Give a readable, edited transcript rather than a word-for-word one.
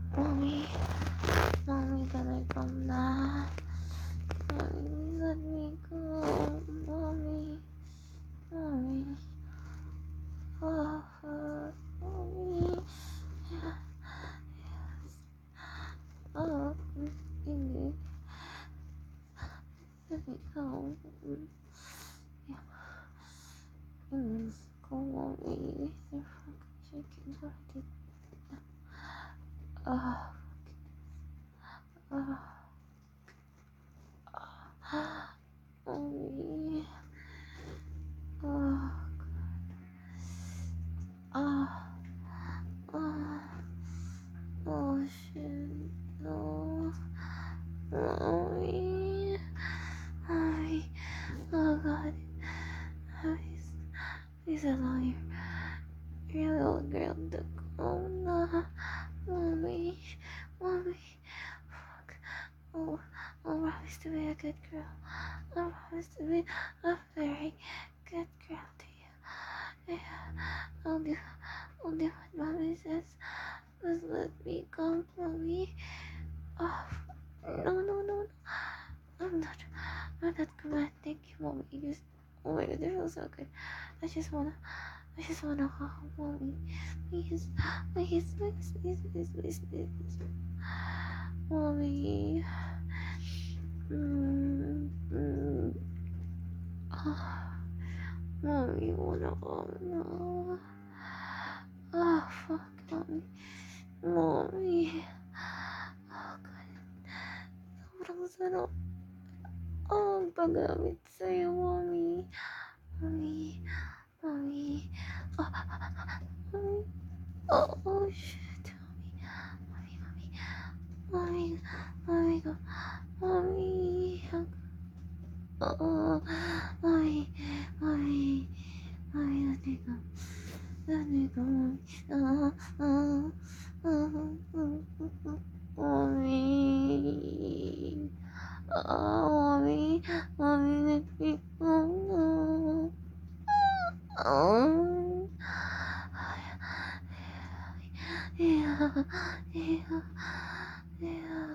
Mommy, mommy, can I come now? Mommy, let me go. Mommy, mommy, oh, mommy, oh, baby, let me go. Yeah, go, mommy. You're fucking shaking already. Oh, oh, mommy, oh, oh, oh, oh, shit, no, mommy, mommy, oh god, please, please allow your little girl to go now, mommy, mommy, fuck, oh, I promise to be a good girl, I promise to be a very good girl to you, yeah, I'll do what mommy says, just let me go, mommy, oh, no, no, no, no. I'm not gonna thank you, mommy. Just, oh my god, it feels so good. I just wanna go home, mommy. Please, please, please, please, please, please, please. Mommy. Oh, mommy, wanna go now. Oh, fuck, mommy. Mommy. Oh, God. Sobrang sarap. Oh, ang paggamit sa'yo, mommy. Mommy. Mommy. Oh, mommy. Oh, shit. Mommy, mommy, mommy, mommy, go, mommy, oh, mommy, mommy, mommy, let me go, mommy, mommy, mommy, mommy, let me go, oh, yeah, yeah, yeah.